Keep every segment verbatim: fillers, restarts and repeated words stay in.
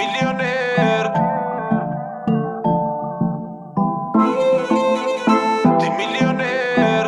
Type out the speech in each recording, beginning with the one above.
milioner. Ti milioner.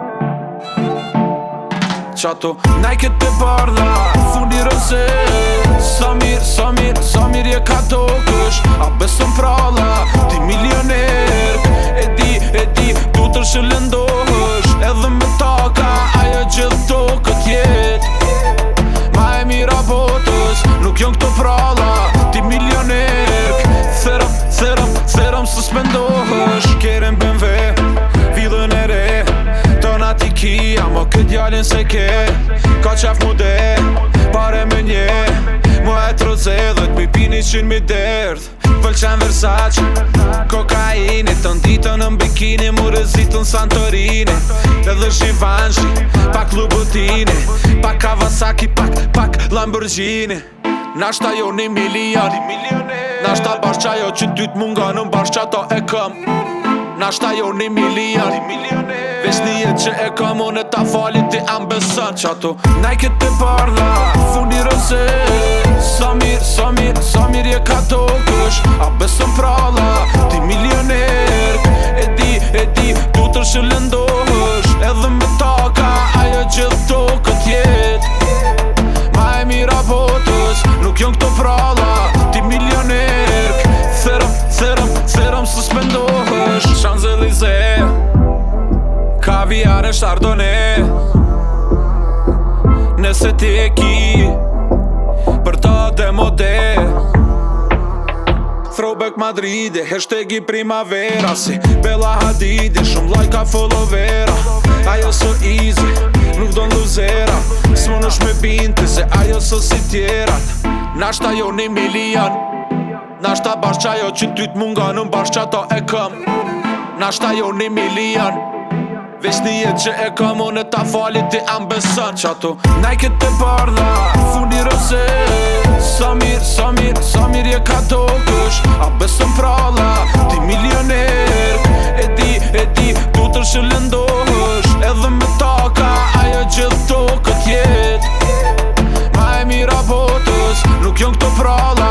Qato Nike të bardha, fundi rëse. Sa mirë, sa mirë, sa mirë je ka tokësh. A besëm pralla, ti milioner. E di, e di, du të shëllendohësh. Edhe me taka, ajo gjithë tokët jet. Ma e mira botës, nuk jon këto pralla. Ti milioner. Therëm, therëm, therëm së spendohësh. Keren B M W, vidhën e re. Tona ti ki, amo këtë djallin se ke. Ka qef mu de, pare me nje. Mu e troze dhe t'mi pini qyn mi derdh. Pëlqen Versace, kokaini. Të nditën në bikini, mu rezitën Santorini. Edhe Givenchy, pak Louboutin, pak Kawasaki, pak, pak Lamborghini. Nashta jo një milion, nashta bashkë qajo që dyt munga në bashkë qato e këm. Nashta jo një milion, veç një jetë që e kam unë e ta falit ti ambesan. Qato Nike të bardha, fundi rëse. Sa mirë, sa mirë, sa mirë je ka tokësh. A besëm pralla, ti milioner. E di, e di, du të shëllendohësh. Edhe me taka, ajo gjithë tokët jet. Ma e mira botës, nuk jon këto pralla. Ti milioner. Therëm, therëm, therëm së spendohësh. Champs-Élysées, kaviar e chardonnay. Nëse ti e ki për ta demode. Throwback Madridi, hashtagi primavera. Si Bella Hadidi, shumë lajka followera. Ajo so easy, nuk do n'luzera. S'mun është me binti, se ajo so si tjerat. Nashta jo një milion, nashta bashkë qajo që ty t'munga në bashkë qato e këm. Nashta jo një milion, veç një jetë që e kam unë e ta falit ti ambesan. Qato Nike të bardha, fundi rëse. Sa mirë, sa mirë, sa mirë je ka tokësh. A besëm pralla, ti milioner. E di, e di, du të shëllendohësh. Edhe me taka, ajo gjithë tokët jet. Ma e mira botës, nuk jon këto pralla.